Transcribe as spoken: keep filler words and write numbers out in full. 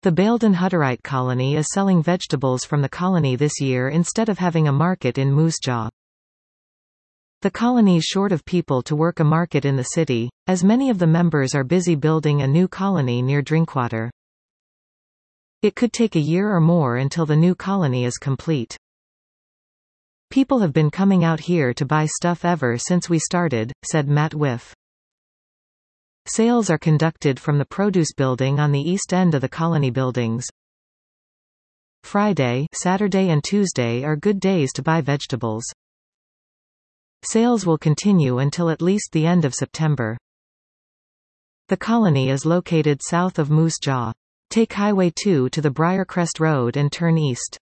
The Baildon Hutterite colony is selling vegetables from the colony this year instead of having a market in Moose Jaw. The colony's short of people to work a market in the city, as many of the members are busy building a new colony near Drinkwater. It could take a year or more until the new colony is complete. People have been coming out here to buy stuff ever since we started, said Matt Whiff. Sales are conducted from the produce building on the east end of the colony buildings. Friday, Saturday and Tuesday are good days to buy vegetables. Sales will continue until at least the end of September. The colony is located south of Moose Jaw. Take Highway two to the Briarcrest Road and turn east.